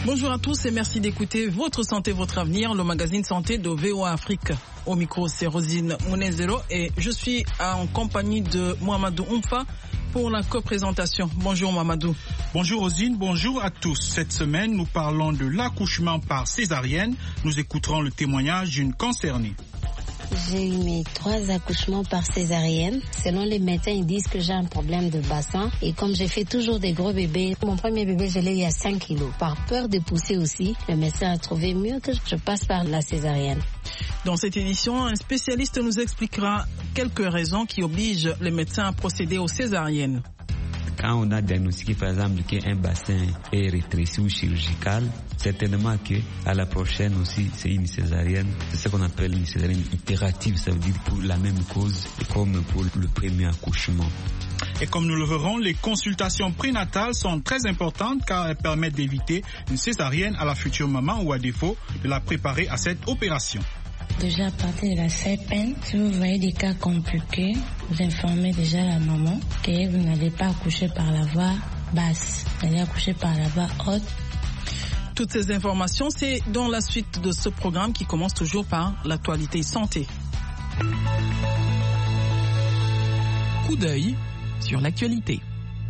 Bonjour à tous et merci d'écouter Votre Santé, Votre Avenir, le magazine santé de VOA Afrique. Au micro, c'est Rosine Mounezero et je suis en compagnie de Mohamedou Oumfa pour la coprésentation. Bonjour Mohamedou. Bonjour Rosine, bonjour à tous. Cette semaine, nous parlons de l'accouchement par césarienne. Nous écouterons le témoignage d'une concernée. J'ai eu mes 3 accouchements par césarienne. Selon les médecins, ils disent que j'ai un problème de bassin. Et comme j'ai fait toujours des gros bébés, mon premier bébé, je l'ai eu à 5 kilos. Par peur de pousser aussi, le médecin a trouvé mieux que je passe par la césarienne. Dans cette édition, un spécialiste nous expliquera quelques raisons qui obligent les médecins à procéder aux césariennes. Quand on a diagnostiqué par exemple qu'un bassin est rétréci ou chirurgical, certainement qu'à la prochaine aussi c'est une césarienne. C'est ce qu'on appelle une césarienne itérative, ça veut dire pour la même cause comme pour le premier accouchement. Et comme nous le verrons, les consultations prénatales sont très importantes car elles permettent d'éviter une césarienne à la future maman ou à défaut de la préparer à cette opération. Déjà à partir de la CPN, si vous voyez des cas compliqués, vous informez déjà la maman que vous n'allez pas accoucher par la voie basse, vous allez accoucher par la voie haute. Toutes ces informations, c'est dans la suite de ce programme qui commence toujours par l'actualité santé. Coup d'œil sur l'actualité.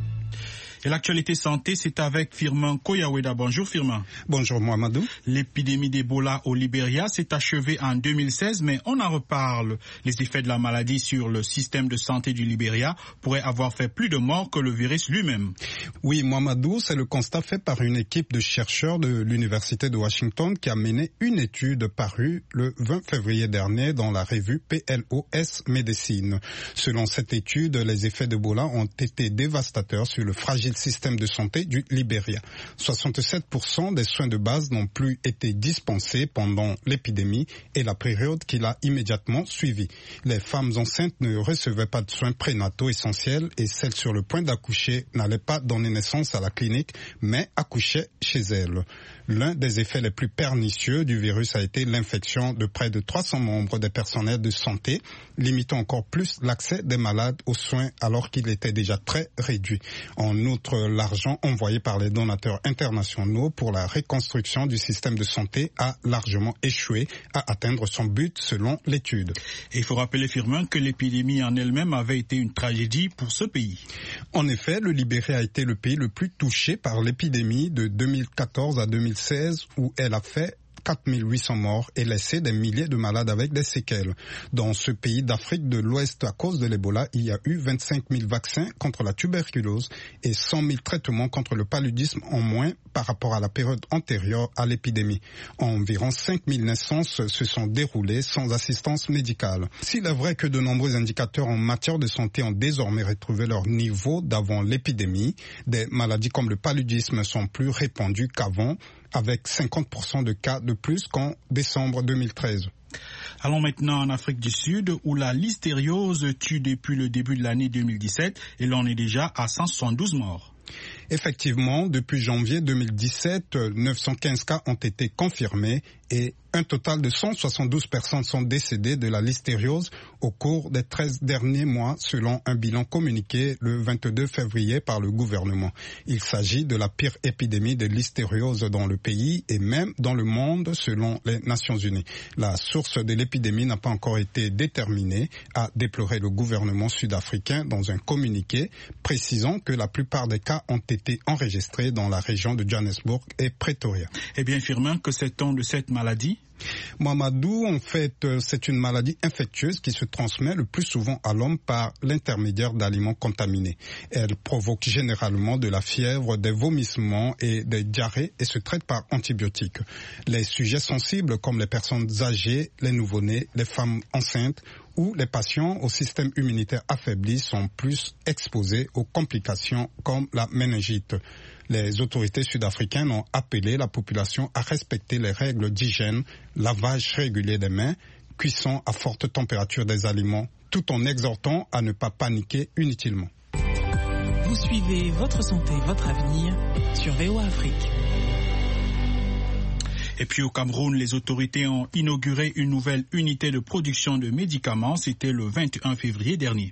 Et l'actualité santé, c'est avec Firmin Koyaweda. Bonjour Firmin. Bonjour Mohamedou. L'épidémie d'Ebola au Libéria s'est achevée en 2016, mais on en reparle. Les effets de la maladie sur le système de santé du Libéria pourraient avoir fait plus de morts que le virus lui-même. Oui, Mohamedou, c'est le constat fait par une équipe de chercheurs de l'Université de Washington qui a mené une étude parue le 20 février dernier dans la revue PLOS Médecine. Selon cette étude, les effets d'Ebola ont été dévastateurs sur le fragile système de santé du Libéria. 67% des soins de base n'ont plus été dispensés pendant l'épidémie et la période qui l'a immédiatement suivi. Les femmes enceintes ne recevaient pas de soins prénataux essentiels et celles sur le point d'accoucher n'allaient pas donner naissance à la clinique, mais accouchaient chez elles. L'un des effets les plus pernicieux du virus a été l'infection de près de 300 membres des personnels de santé, limitant encore plus l'accès des malades aux soins alors qu'il était déjà très réduit. En outre, l'argent envoyé par les donateurs internationaux pour la reconstruction du système de santé a largement échoué à atteindre son but selon l'étude. Et il faut rappeler, Firmin, que l'épidémie en elle-même avait été une tragédie pour ce pays. En effet, le Libéria a été le pays le plus touché par l'épidémie de 2014 à 2016 où elle a fait 4800 morts et laissé des milliers de malades avec des séquelles. Dans ce pays d'Afrique de l'Ouest, à cause de l'Ebola, il y a eu 25 000 vaccins contre la tuberculose et 100 000 traitements contre le paludisme en moins par rapport à la période antérieure à l'épidémie. Environ 5 000 naissances se sont déroulées sans assistance médicale. S'il est vrai que de nombreux indicateurs en matière de santé ont désormais retrouvé leur niveau d'avant l'épidémie, des maladies comme le paludisme sont plus répandues qu'avant, avec 50% de cas de plus qu'en décembre 2013. Allons maintenant en Afrique du Sud où la listériose tue depuis le début de l'année 2017 et l'on est déjà à 172 morts. Effectivement, depuis janvier 2017, 915 cas ont été confirmés et un total de 172 personnes sont décédées de la listériose au cours des 13 derniers mois, selon un bilan communiqué le 22 février par le gouvernement. Il s'agit de la pire épidémie de listériose dans le pays et même dans le monde, selon les Nations Unies. La source de l'épidémie n'a pas encore été déterminée, a déploré le gouvernement sud-africain dans un communiqué, précisant que la plupart des cas ont été enregistrés dans la région de Johannesburg et Pretoria. Eh bien, Firmin, que sait-on de cette maladie? Mohamedou, en fait, c'est une maladie infectieuse qui se transmet le plus souvent à l'homme par l'intermédiaire d'aliments contaminés. Elle provoque généralement de la fièvre, des vomissements et des diarrhées et se traite par antibiotiques. Les sujets sensibles comme les personnes âgées, les nouveau-nés, les femmes enceintes ou les patients au système immunitaire affaibli sont plus exposés aux complications comme la méningite. Les autorités sud-africaines ont appelé la population à respecter les règles d'hygiène, lavage régulier des mains, cuisson à forte température des aliments, tout en exhortant à ne pas paniquer inutilement. Vous suivez Votre Santé, Votre Avenir sur VOA Afrique. Et puis au Cameroun, les autorités ont inauguré une nouvelle unité de production de médicaments. C'était le 21 février dernier.